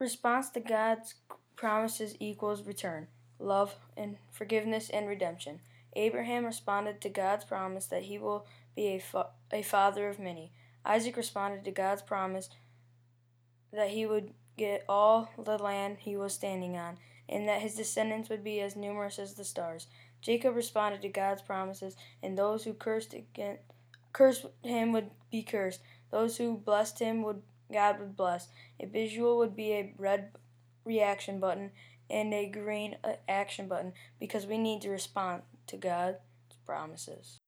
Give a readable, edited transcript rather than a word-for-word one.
Response to God's promises equals return, love, and forgiveness and redemption. Abraham responded to God's promise that he will be a father of many. Isaac responded to God's promise that he would get all the land he was standing on, and that his descendants would be as numerous as the stars. Jacob responded to God's promises, and those who cursed him would be cursed. Those who blessed him God would bless. A visual would be a red reaction button and a green action button because we need to respond to God's promises.